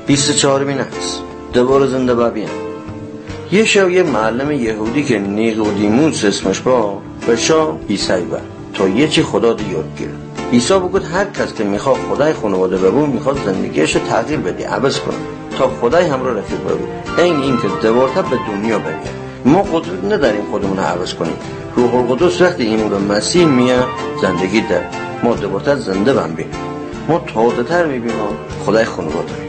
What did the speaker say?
24مین عکس دوباره زنده بابیم. یه شب یه معلم یهودی که نیقودیموس اسمش با به شاه عیسی بر تا یه چی خدا دی یاد گیره. عیسی بگود هر کس که میخواد خدای خانواده ببون میخواد زندگیش رو تغییر بده، عوض کنه تا خدای همراه رفیق ببون. این که دوباره به دنیا بگه ما قدرت نداریم خودمون رو عوض کنیم. روح القدس وقتی ایمان به مسیح میاد زندگی در ما دوباره زنده بنبینیم، ما تازه تر میبینیم خدای خانواده.